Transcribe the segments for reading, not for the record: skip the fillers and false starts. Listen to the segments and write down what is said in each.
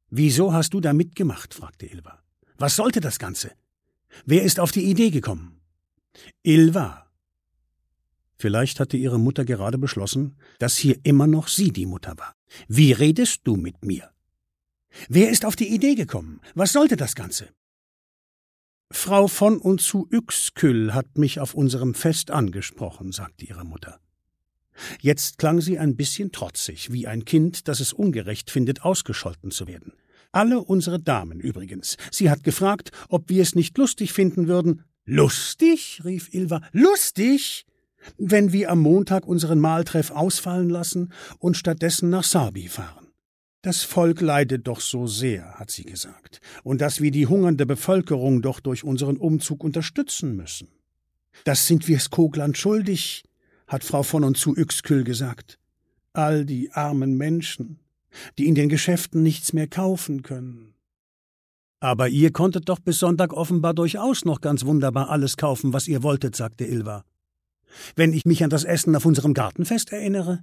»Wieso hast du da mitgemacht?« fragte Ilva. »Was sollte das Ganze? Wer ist auf die Idee gekommen?« »Ilva!« Vielleicht hatte ihre Mutter gerade beschlossen, dass hier immer noch sie die Mutter war. »Wie redest du mit mir? Wer ist auf die Idee gekommen? Was sollte das Ganze?« »Frau von und zu Yxkyll hat mich auf unserem Fest angesprochen«, sagte ihre Mutter. Jetzt klang sie ein bisschen trotzig, wie ein Kind, das es ungerecht findet, ausgescholten zu werden. Alle unsere Damen übrigens. Sie hat gefragt, ob wir es nicht lustig finden würden. »Lustig?« rief Ilva. »Lustig? Wenn wir am Montag unseren Mahltreff ausfallen lassen und stattdessen nach Sarbi fahren. Das Volk leidet doch so sehr«, hat sie gesagt, »und dass wir die hungernde Bevölkerung doch durch unseren Umzug unterstützen müssen. Das sind wir Skogland schuldig«, hat Frau von und zu Yxkyll gesagt. »All die armen Menschen, die in den Geschäften nichts mehr kaufen können.« »Aber ihr konntet doch bis Sonntag offenbar durchaus noch ganz wunderbar alles kaufen, was ihr wolltet«, sagte Ilva. »Wenn ich mich an das Essen auf unserem Gartenfest erinnere?«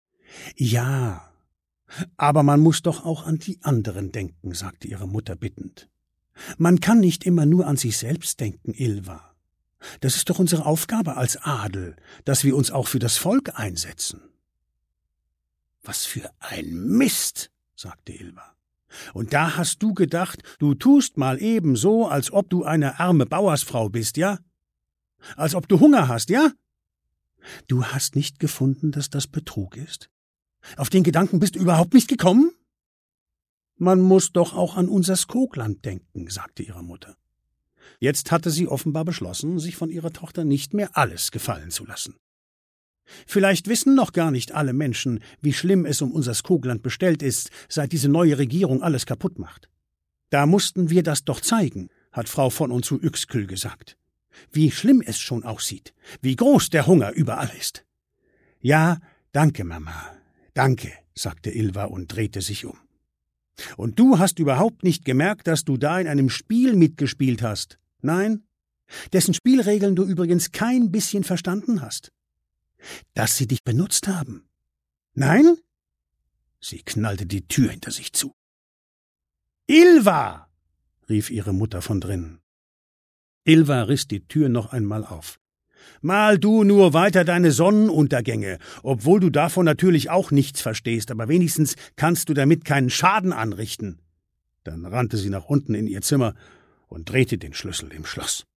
»Ja, aber man muss doch auch an die anderen denken«, sagte ihre Mutter bittend. »Man kann nicht immer nur an sich selbst denken, Ilva. Das ist doch unsere Aufgabe als Adel, dass wir uns auch für das Volk einsetzen.« »Was für ein Mist«, sagte Ilva. »Und da hast du gedacht, du tust mal eben so, als ob du eine arme Bauersfrau bist, ja? Als ob du Hunger hast, ja? Du hast nicht gefunden, dass das Betrug ist? Auf den Gedanken bist du überhaupt nicht gekommen?« »Man muss doch auch an unser Skogland denken«, sagte ihre Mutter. Jetzt hatte sie offenbar beschlossen, sich von ihrer Tochter nicht mehr alles gefallen zu lassen. Vielleicht wissen noch gar nicht alle Menschen, wie schlimm es um unser Skogland bestellt ist, seit diese neue Regierung alles kaputt macht. Da mussten wir das doch zeigen, hat Frau von und zu Yxkyll gesagt. Wie schlimm es schon aussieht, wie groß der Hunger überall ist. »Ja, danke, Mama, danke«, sagte Ilva und drehte sich um. »Und du hast überhaupt nicht gemerkt, dass du da in einem Spiel mitgespielt hast? Nein? Dessen Spielregeln du übrigens kein bisschen verstanden hast? Dass sie dich benutzt haben? Nein?« Sie knallte die Tür hinter sich zu. »Ilva!« rief ihre Mutter von drinnen. Ilva riss die Tür noch einmal auf. »Mal du nur weiter deine Sonnenuntergänge, obwohl du davon natürlich auch nichts verstehst, aber wenigstens kannst du damit keinen Schaden anrichten.« Dann rannte sie nach unten in ihr Zimmer und drehte den Schlüssel im Schloss.